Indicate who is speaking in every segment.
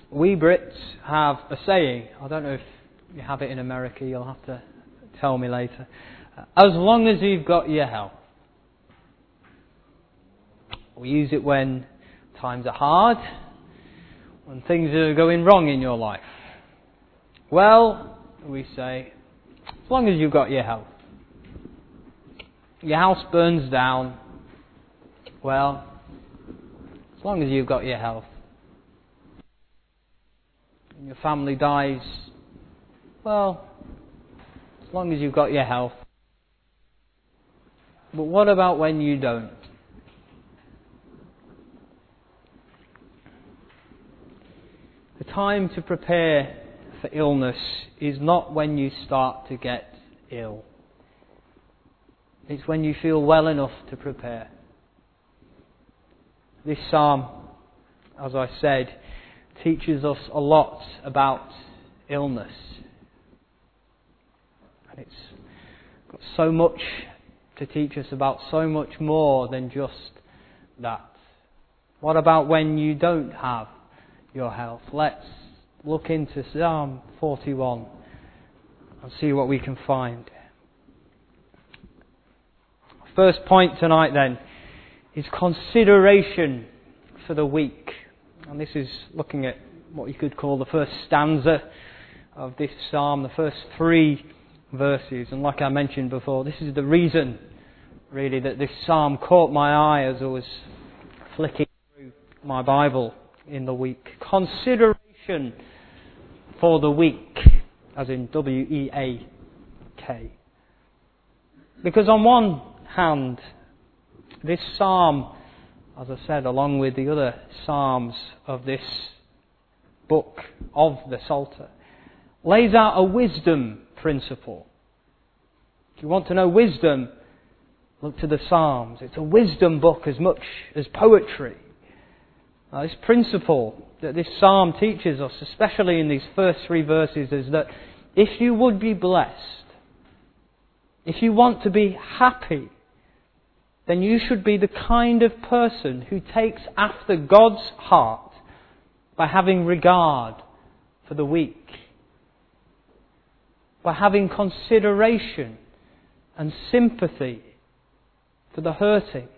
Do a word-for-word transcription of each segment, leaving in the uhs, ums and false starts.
Speaker 1: We Brits have a saying, I don't know if you have it in America, you'll have to tell me later. As long as you've got your health. We use it when times are hard, when things are going wrong in your life. Well, we say, as long as you've got your health. Your house burns down, well, as long as you've got your health. And your family dies, well, as long as you've got your health. But what about when you don't? The time to prepare for illness is not when you start to get ill. It's when you feel well enough to prepare. This psalm, as I said, teaches us a lot about illness. And it's got so much to teach us about, so much more than just that. What about when you don't have your health? Let's look into Psalm forty-one and see what we can find. First point tonight then is consideration for the weak. And this is looking at what you could call the first stanza of this psalm, the first three verses. And like I mentioned before, this is the reason really that this psalm caught my eye as I was flicking through my Bible in the week. Consideration for the weak, as in W E A K. Because on one hand, this psalm, as I said, along with the other psalms of this book of the Psalter, lays out a wisdom principle. If you want to know wisdom, look to the Psalms. It's a wisdom book as much as poetry. Now, this principle that this psalm teaches us, especially in these first three verses, is that if you would be blessed, if you want to be happy, then you should be the kind of person who takes after God's heart by having regard for the weak, by having consideration and sympathy for the hurting.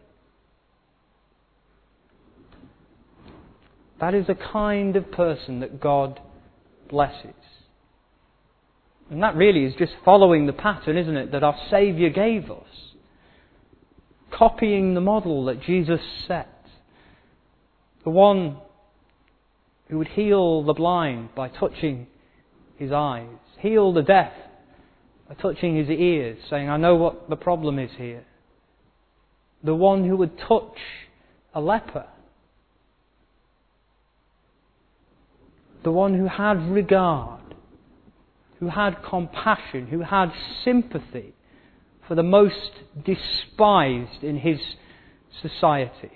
Speaker 1: That is the kind of person that God blesses. And that really is just following the pattern, isn't it, that our Saviour gave us. Copying the model that Jesus set. The one who would heal the blind by touching his eyes. Heal the deaf by touching his ears, saying, I know what the problem is here. The one who would touch a leper. The one who had regard, who had compassion, who had sympathy for the most despised in his society.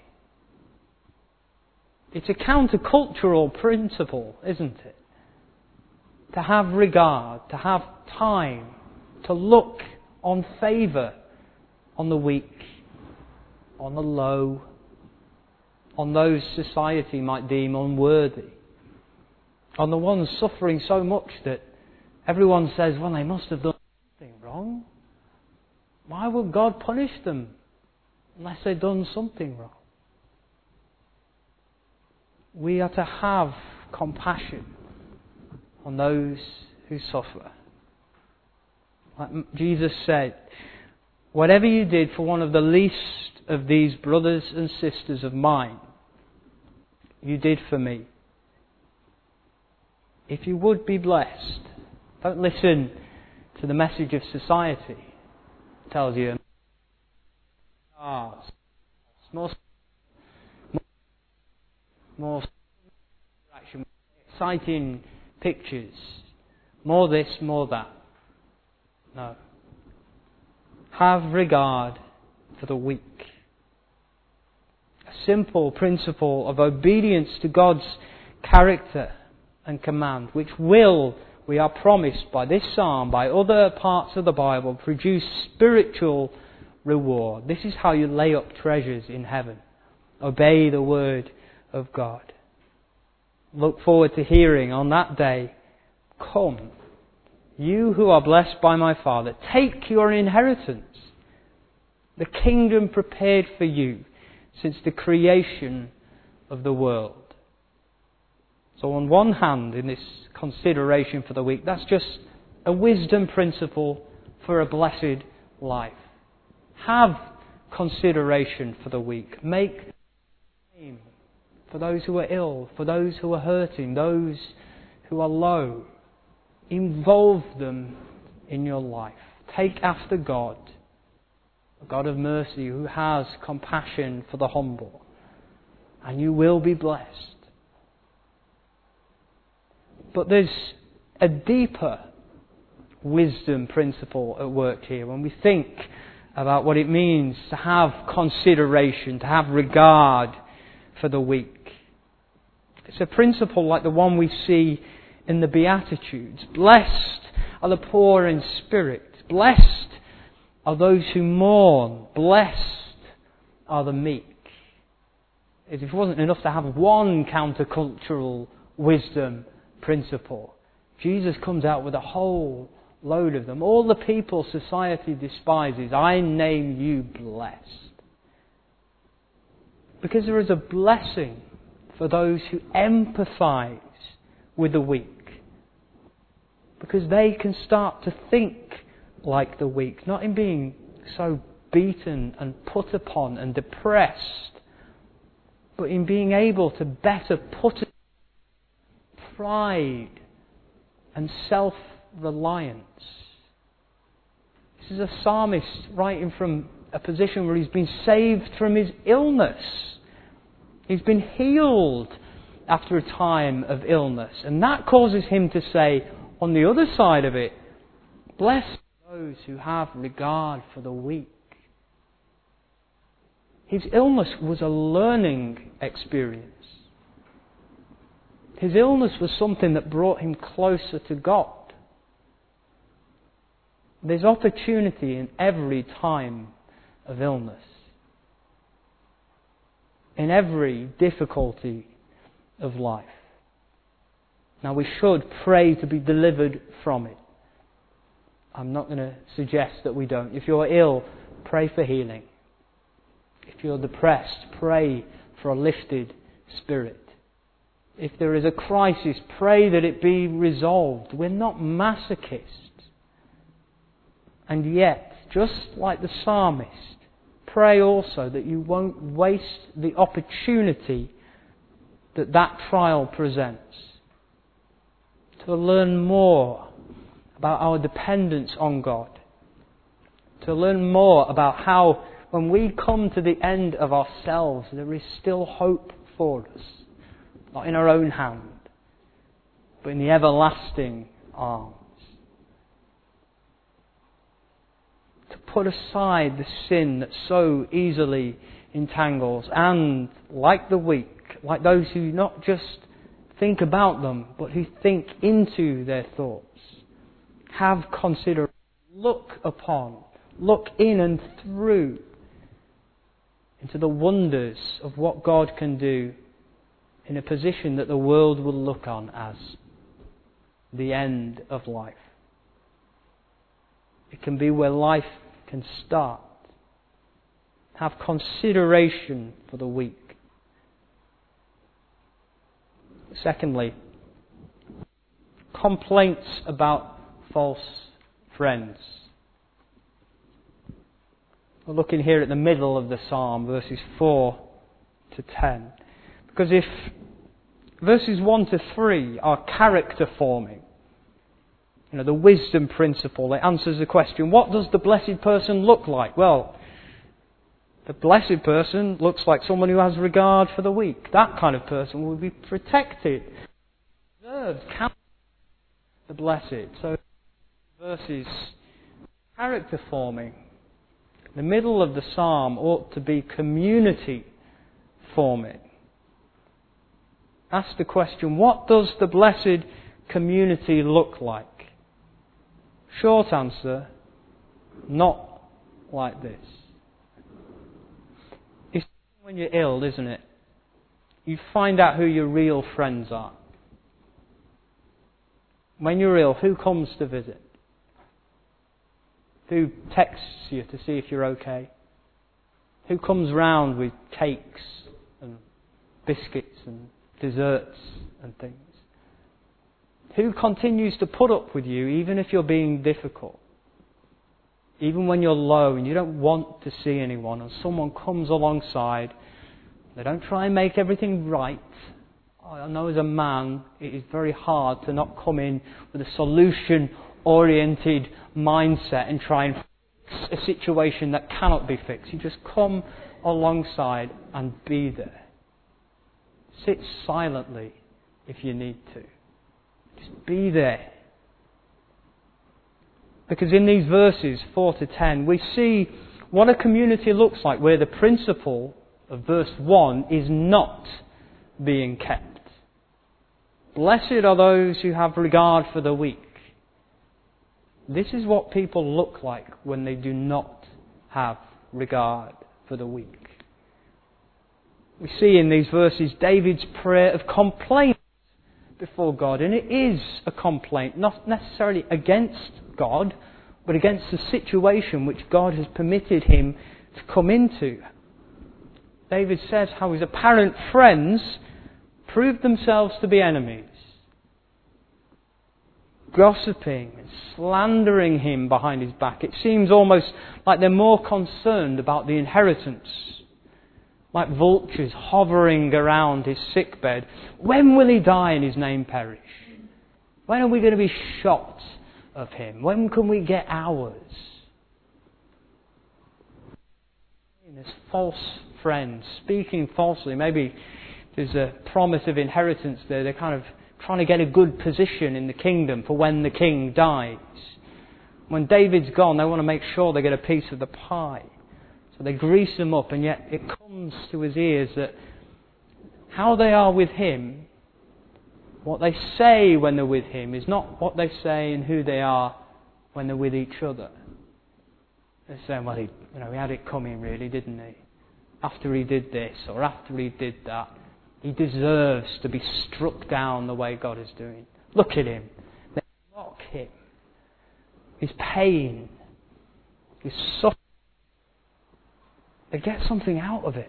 Speaker 1: It's a countercultural principle, isn't it? To have regard, to have time, to look on favour on the weak, on the low, on those society might deem unworthy, on the ones suffering so much that everyone says, well, they must have done something wrong. Why would God punish them unless they've done something wrong? We are to have compassion on those who suffer. Like Jesus said, whatever you did for one of the least of these brothers and sisters of mine, you did for me. If you would be blessed, don't listen to the message of society. It tells you stars, more, more interaction, exciting pictures, more this, more that. No. Have regard for the weak. A simple principle of obedience to God's character and command, which will, we are promised by this psalm, by other parts of the Bible, produce spiritual reward. This is how you lay up treasures in heaven. Obey the word of God. look forward to hearing on that day, "Come, you who are blessed by my Father, take your inheritance, the kingdom prepared for you since the creation of the world." So on one hand, in this consideration for the week, that's just a wisdom principle for a blessed life. Have consideration for the weak. Make time for those who are ill, for those who are hurting, those who are low. Involve them in your life. Take after God, a God of mercy who has compassion for the humble, and you will be blessed. But there's a deeper wisdom principle at work here when we think about what it means to have consideration, to have regard for the weak. It's a principle like the one we see in the Beatitudes. Blessed are the poor in spirit. Blessed are those who mourn. Blessed are the meek. As if it wasn't enough to have one countercultural wisdom principle, Jesus comes out with a whole load of them. All the people society despises, I name you blessed. Because there is a blessing for those who empathise with the weak. Because they can start to think like the weak, not in being so beaten and put upon and depressed, but in being able to better put it pride and self-reliance. This is a psalmist writing from a position where he's been saved from his illness. He's been healed after a time of illness. And that causes him to say, on the other side of it, blessed are those who have regard for the weak. His illness was a learning experience. His illness was something that brought him closer to God. There's opportunity in every time of illness, in every difficulty of life. Now we should pray to be delivered from it. I'm not going to suggest that we don't. If you're ill, pray for healing. If you're depressed, pray for a lifted spirit. If there is a crisis, pray that it be resolved. We're not masochists. And yet, just like the psalmist, pray also that you won't waste the opportunity that that trial presents to learn more about our dependence on God, to learn more about how when we come to the end of ourselves, there is still hope for us. Not in our own hand, but in the everlasting arms. To put aside the sin that so easily entangles, and like the weak, like those who not just think about them, but who think into their thoughts, have considered, look upon, look in and through into the wonders of what God can do in a position that the world will look on as the end of life. It can be where life can start. Have consideration for the weak. Secondly, complaints about false friends. We're looking here at the middle of the psalm, verses four to ten. Because if verses one to three are character forming, you know, the wisdom principle, it answers the question, what does the blessed person look like? Well, the blessed person looks like someone who has regard for the weak. That kind of person will be protected, preserved, counted the blessed. So verses character forming. The middle of the psalm ought to be community forming. Ask the question, what does the blessed community look like? Short answer, not like this. It's when you're ill, isn't it? You find out who your real friends are. When you're ill, who comes to visit? Who texts you to see if you're okay? Who comes round with cakes and biscuits and desserts and things? Who continues to put up with you even if you're being difficult? Even when you're low and you don't want to see anyone, and someone comes alongside, they don't try and make everything right. I know as a man, it is very hard to not come in with a solution-oriented mindset and try and fix a situation that cannot be fixed. You just come alongside and be there. Sit silently if you need to. Just be there. Because in these verses, four to ten, we see what a community looks like where the principle of verse one is not being kept. Blessed are those who have regard for the weak. This is what people look like when they do not have regard for the weak. We see in these verses David's prayer of complaint before God, and it is a complaint, not necessarily against God, but against the situation which God has permitted him to come into. David says how his apparent friends proved themselves to be enemies, gossiping and slandering him behind his back. It seems almost like they're more concerned about the inheritance, like vultures hovering around his sickbed. When will he die and his name perish? When are we going to be shot of him? When can we get ours? There's false friends speaking falsely. Maybe there's a promise of inheritance there. They're kind of trying to get a good position in the kingdom for when the king dies. When David's gone, they want to make sure they get a piece of the pie. So they grease him up, and yet it comes to his ears that how they are with him, what they say when they're with him, is not what they say and who they are when they're with each other. They're saying, well, he, you know, he had it coming really, didn't he? After he did this, or after he did that, he deserves to be struck down the way God is doing. Look at him. They mock him. His pain, his suffering. They get something out of it.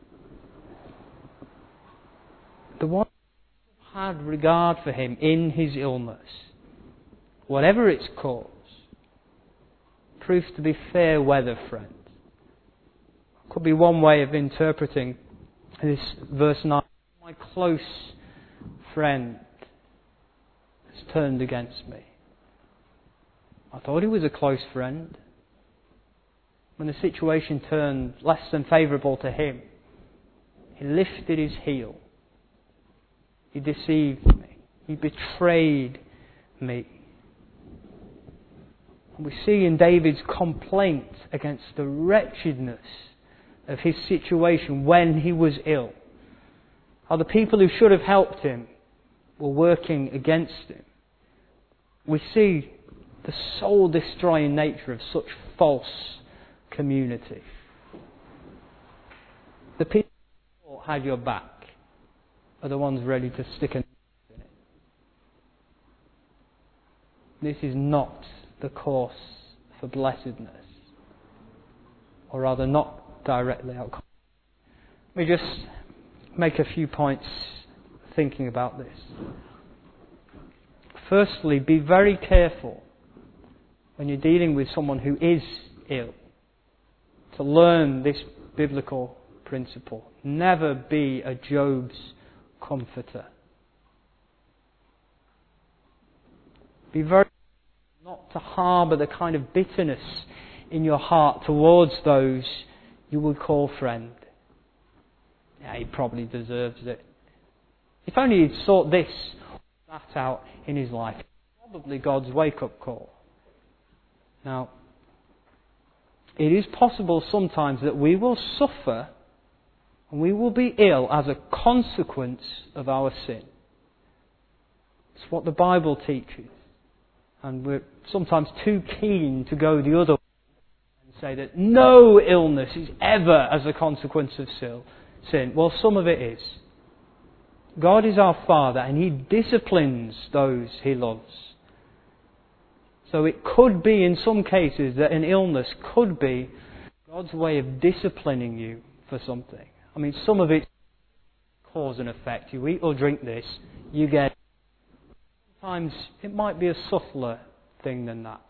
Speaker 1: The one who had regard for him in his illness, whatever its cause, proves to be fair weather friend. Could be one way of interpreting this verse nine. My close friend has turned against me. I thought he was a close friend. When the situation turned less than favourable to him, he lifted his heel. He deceived me. He betrayed me. And we see in David's complaint against the wretchedness of his situation when he was ill, how the people who should have helped him were working against him. We see the soul-destroying nature of such false community. The people who had your back are the ones ready to stick a knife in it. This is not the course for blessedness, or rather not directly out. Let me just make a few points thinking about this. Firstly, be very careful when you're dealing with someone who is ill to learn this biblical principle. Never be a Job's comforter. Be very careful not to harbour the kind of bitterness in your heart towards those you would call friend. Yeah, he probably deserves it. If only he'd sought this or that out in his life. Probably God's wake-up call. Now, it is possible sometimes that we will suffer and we will be ill as a consequence of our sin. It's what the Bible teaches. And we're sometimes too keen to go the other way and say that no illness is ever as a consequence of sin. Well, some of it is. God is our Father and He disciplines those He loves. So it could be in some cases that an illness could be God's way of disciplining you for something. I mean, some of it cause and effect. You eat or drink this, you get... Sometimes it might be a subtler thing than that.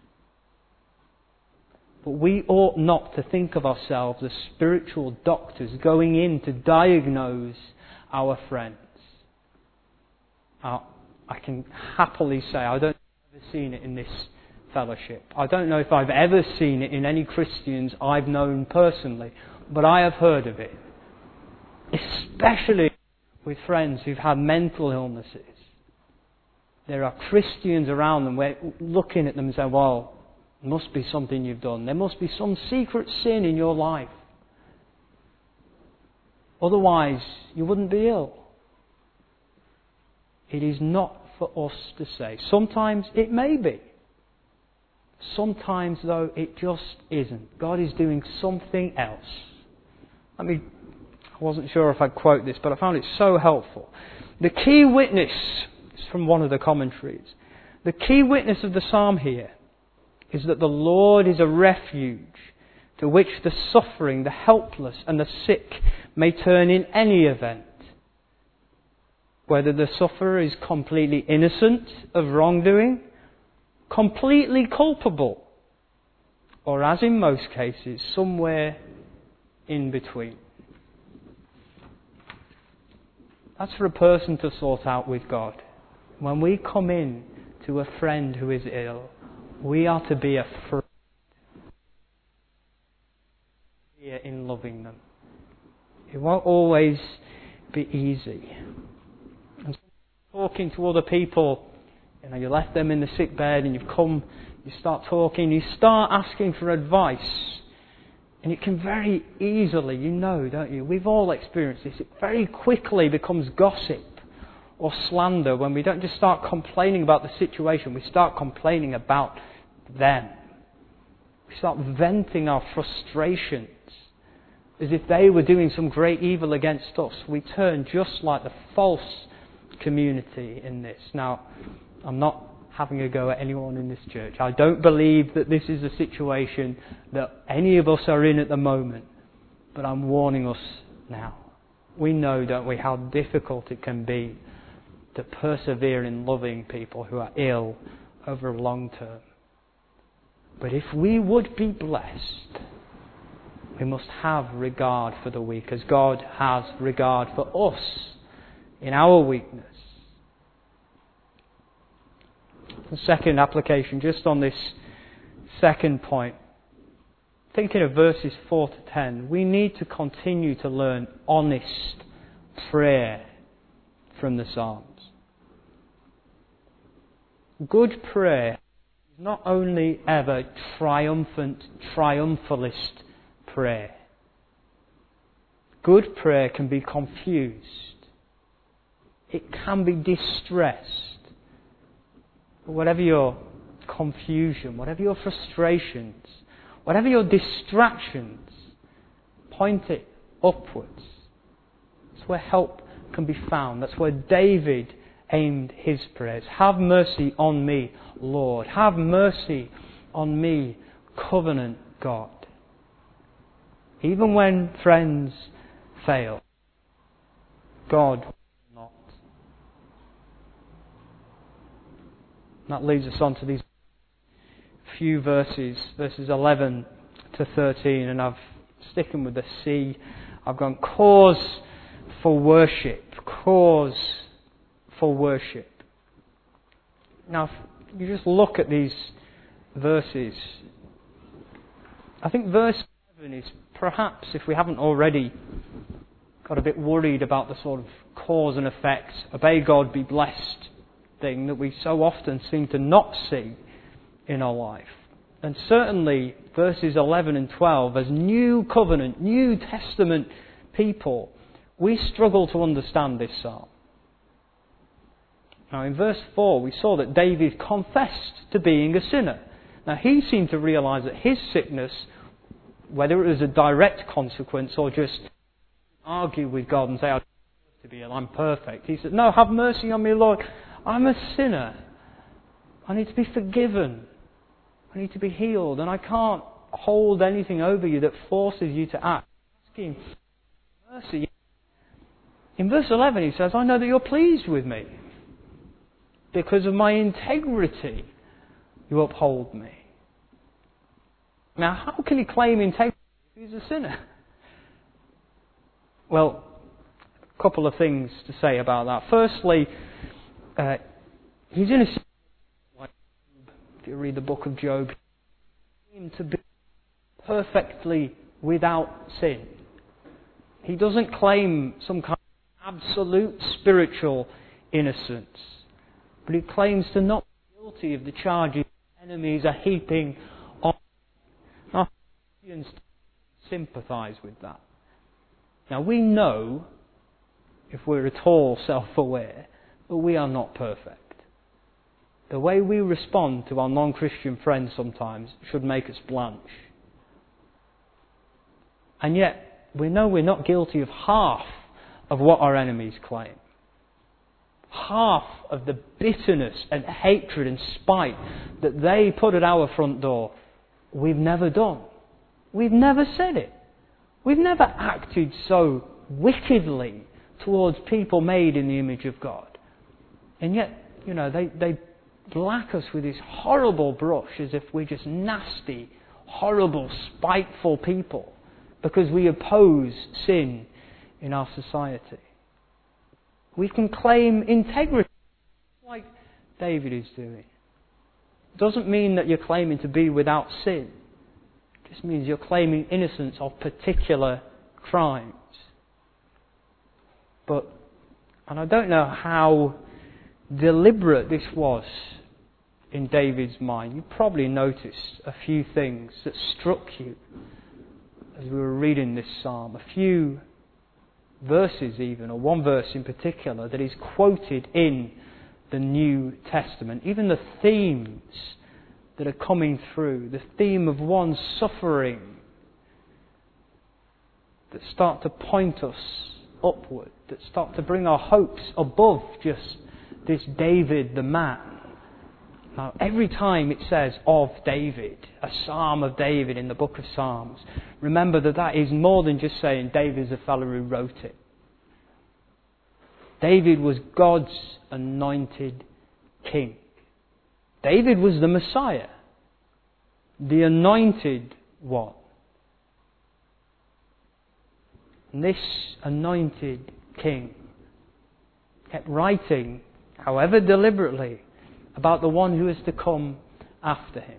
Speaker 1: But we ought not to think of ourselves as spiritual doctors going in to diagnose our friends. Now, I can happily say I don't know if I've ever seen it in this fellowship. I don't know if I've ever seen it in any Christians I've known personally, but I have heard of it. Especially with friends who've had mental illnesses. There are Christians around them, we're looking at them and saying, well, there must be something you've done. There must be some secret sin in your life. Otherwise, you wouldn't be ill. It is not for us to say. Sometimes it may be. Sometimes, though, it just isn't. God is doing something else. I mean, I wasn't sure if I'd quote this, but I found it so helpful. The key witness, it's from one of the commentaries, the key witness of the psalm here is that the Lord is a refuge to which the suffering, the helpless and the sick may turn in any event. Whether the sufferer is completely innocent of wrongdoing, completely culpable, or as in most cases, somewhere in between. That's for a person to sort out with God. When we come in to a friend who is ill, we are to be a friend in loving them. It won't always be easy. And talking to other people, you know, you left them in the sick bed and you've come, you start talking, you start asking for advice. And it can very easily, you know, don't you? We've all experienced this. It very quickly becomes gossip or slander when we don't just start complaining about the situation, we start complaining about them. We start venting our frustrations as if they were doing some great evil against us. We turn just like the false community in this. Now, I'm not having a go at anyone in this church. I don't believe that this is a situation that any of us are in at the moment. But I'm warning us now. We know, don't we, how difficult it can be to persevere in loving people who are ill over a long term. But if we would be blessed, we must have regard for the weak, as God has regard for us in our weakness. The second application, just on this second point, thinking of verses four to ten, we need to continue to learn honest prayer from the Psalms. Good prayer is not only ever triumphant, triumphalist prayer. Good prayer can be confused. It can be distressed. But whatever your confusion, whatever your frustrations, whatever your distractions, point it upwards. That's where help can be found. That's where David aimed his prayers. Have mercy on me, Lord. Have mercy on me, covenant God. Even when friends fail, God will not. That leads us on to these few verses, verses eleven to thirteen, and I've sticking with the C. I've gone cause for worship, cause for worship. Now, if you just look at these verses, I think verse seven is perhaps, if we haven't already got a bit worried about the sort of cause and effect, obey God, be blessed thing that we so often seem to not see in our life. And certainly verses eleven and twelve, as New Covenant, New Testament people, we struggle to understand this psalm. Now in verse four we saw that David confessed to being a sinner. Now he seemed to realise that his sickness, whether it was a direct consequence or just argue with God and say, I don't to be ill. I'm perfect. He said, no, have mercy on me, Lord. I'm a sinner. I need to be forgiven. I need to be healed. And I can't hold anything over you that forces you to act. Asking mercy. In verse eleven he says, I know that you're pleased with me. Because of my integrity, you uphold me. Now, how can he claim integrity if he's a sinner? Well, a couple of things to say about that. Firstly, uh, he's in a situation, like, if you read the book of Job, he claimed to be perfectly without sin. He doesn't claim some kind of absolute spiritual innocence, but he claims to not be guilty of the charges enemies are heaping on. Our Christians sympathise with that. Now we know, if we're at all self-aware, that we are not perfect. The way we respond to our non-Christian friends sometimes should make us blanch. And yet, we know we're not guilty of half of what our enemies claim. Half of the bitterness and hatred and spite that they put at our front door, we've never done. We've never said it. We've never acted so wickedly towards people made in the image of God. And yet, you know, they, they black us with this horrible brush as if we're just nasty, horrible, spiteful people because we oppose sin in our society. We can claim integrity like David is doing. It doesn't mean that you're claiming to be without sin. It just means you're claiming innocence of particular crimes. But, and I don't know how deliberate this was in David's mind. You probably noticed a few things that struck you as we were reading this psalm. A few verses even, or one verse in particular that is quoted in the New Testament. Even the themes that are coming through, the theme of one suffering, that start to point us upward, that start to bring our hopes above just this David the man. Now, every time it says of David, a psalm of David in the book of Psalms, remember that that is more than just saying David's the fellow who wrote it. David was God's anointed king. David was the Messiah, the anointed one. And this anointed king kept writing, however deliberately, about the one who is to come after him.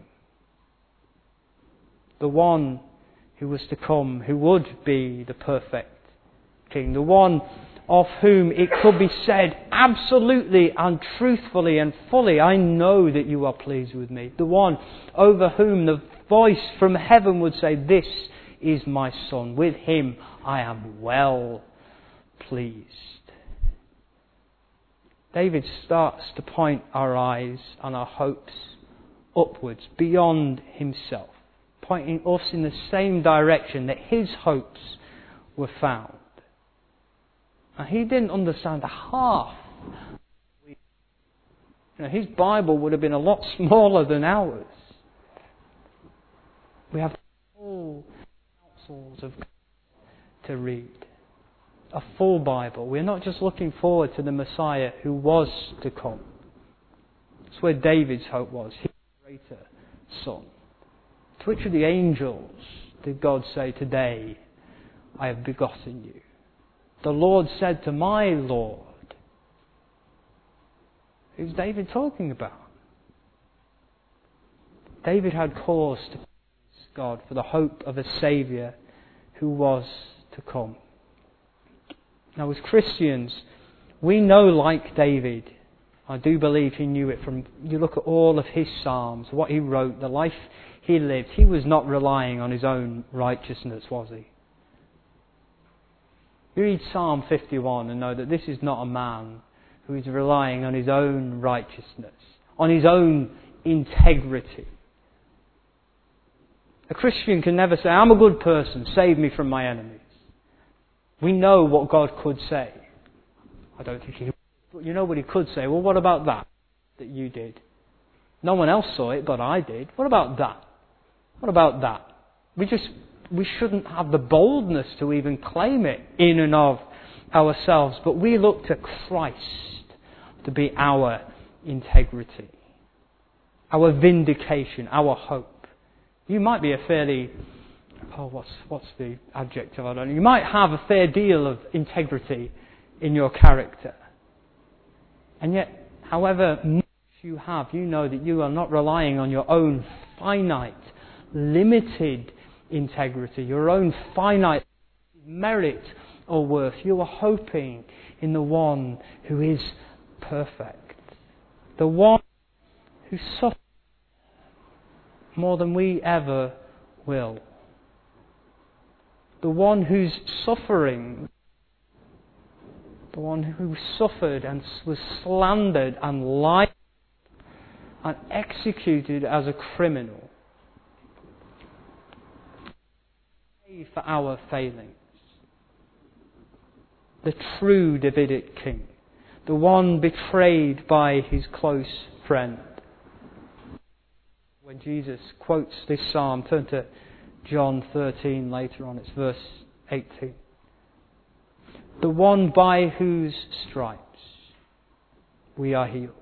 Speaker 1: The one who was to come, who would be the perfect king. The one of whom it could be said absolutely and truthfully and fully, I know that you are pleased with me. The one over whom the voice from heaven would say, this is my son. With him I am well pleased. David starts to point our eyes and our hopes upwards, beyond himself, pointing us in the same direction that his hopes were found. And he didn't understand half. You know, his Bible would have been a lot smaller than ours. We have full counsels of God to read. A full Bible. We're not just looking forward to the Messiah who was to come. That's where David's hope was. His greater son. To which of the angels did God say, today I have begotten you? The Lord said to my Lord. Who's David talking about? David had cause to praise God for the hope of a Saviour who was to come. Now, as Christians, we know, like David, I do believe he knew it from, you look at all of his psalms, what he wrote, the life he lived, he was not relying on his own righteousness, was he? You read Psalm fifty-one and know that this is not a man who is relying on his own righteousness, on his own integrity. A Christian can never say, I'm a good person, save me from my enemies. We know what God could say. I don't think he would. But you know what he could say? Well, what about that that you did? No one else saw it, but I did. What about that? What about that? We just, we shouldn't have the boldness to even claim it in and of ourselves, but we look to Christ to be our integrity, our vindication, our hope. You might be a fairly, oh, what's what's the adjective? I don't know. You might have a fair deal of integrity in your character, and yet, however much you have, you know that you are not relying on your own finite, limited integrity, your own finite merit or worth. You are hoping in the one who is perfect, the one who suffered more than we ever will, the one whose suffering, the one who suffered and was slandered and lied and executed as a criminal for our failings. The true Davidic king, the one betrayed by his close friend. When Jesus quotes this psalm, turn to John thirteen later on, it's verse eighteen. The one by whose stripes we are healed.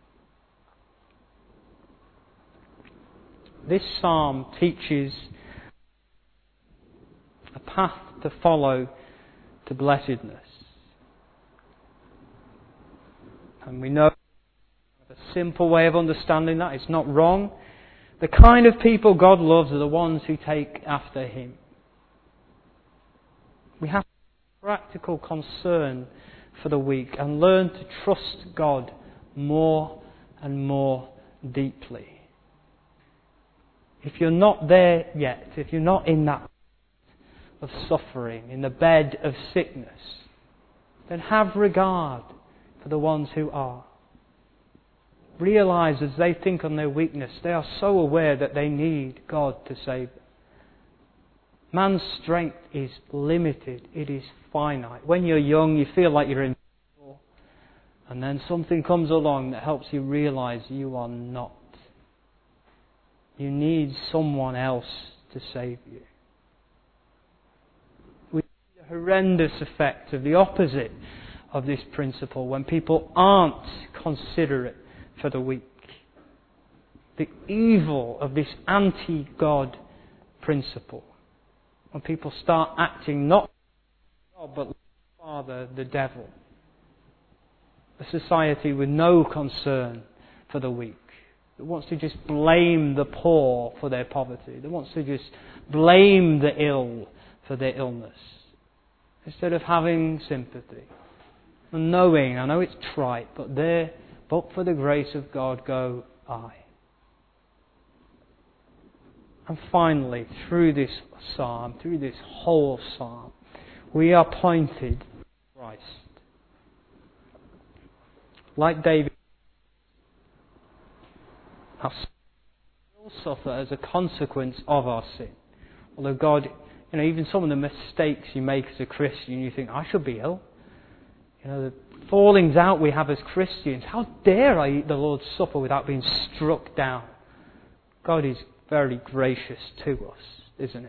Speaker 1: This psalm teaches a path to follow to blessedness. And we know a simple way of understanding that. It's not wrong. The kind of people God loves are the ones who take after Him. We have practical concern for the weak and learn to trust God more and more deeply. If you're not there yet, if you're not in that of suffering, in the bed of sickness, then have regard for the ones who are. Realize as they think on their weakness, they are so aware that they need God to save them. Man's strength is limited. It is finite. When you're young, you feel like you're invincible, and then something comes along that helps you realize you are not. You need someone else to save you. We see the horrendous effect of the opposite of this principle when people aren't considerate for the weak. The evil of this anti-God principle. When people start acting not God but like the Father, the devil. A society with no concern for the weak. That wants to just blame the poor for their poverty. That wants to just blame the ill for their illness. Instead of having sympathy. And knowing, I know it's trite, but there, but for the grace of God go I. And finally, through this psalm, through this whole psalm, we are pointed to Christ. Like David, our sin will suffer as a consequence of our sin. Although God, you know, even some of the mistakes you make as a Christian, you think, I should be ill. You know, the fallings out we have as Christians. How dare I eat the Lord's Supper without being struck down? God is very gracious to us, isn't He?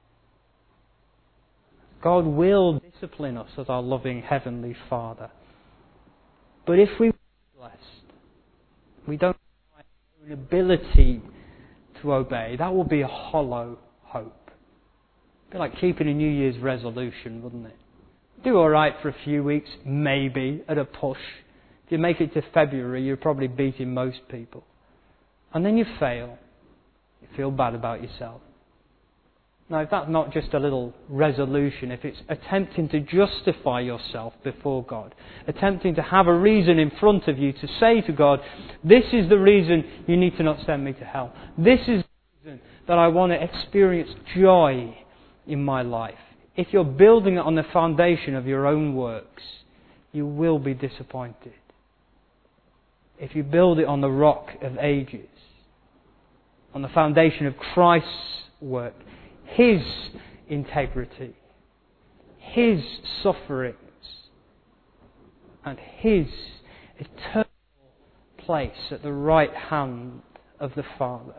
Speaker 1: God will discipline us as our loving Heavenly Father. But if we are blessed, we don't have an ability to obey. That will be a hollow hope. It'd be like keeping a New Year's resolution, wouldn't it? Do alright for a few weeks, maybe, at a push. If you make it to February, you're probably beating most people. And then you fail. You feel bad about yourself. Now, if that's not just a little resolution, if it's attempting to justify yourself before God, attempting to have a reason in front of you to say to God, this is the reason you need to not send me to hell. This is the reason that I want to experience joy in my life. If you're building it on the foundation of your own works, you will be disappointed. If you build it on the rock of ages, on the foundation of Christ's work, His integrity, His sufferings, and His eternal place at the right hand of the Father.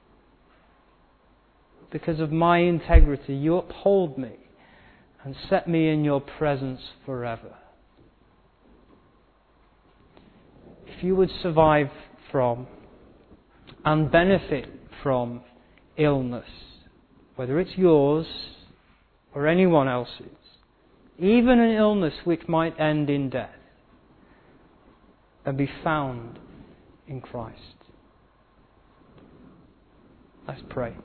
Speaker 1: Because of my integrity, you uphold me and set me in your presence forever. If you would survive from and benefit from illness, whether it's yours or anyone else's, even an illness which might end in death, and be found in Christ. Let's pray.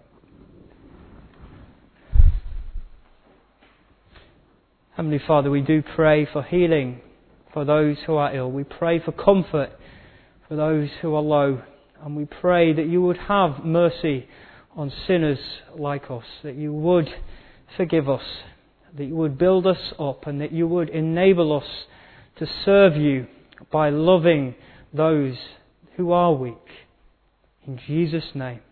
Speaker 1: Heavenly Father, we do pray for healing for those who are ill. We pray for comfort for those who are low. And we pray that you would have mercy on sinners like us, that you would forgive us, that you would build us up, and that you would enable us to serve you by loving those who are weak. In Jesus' name.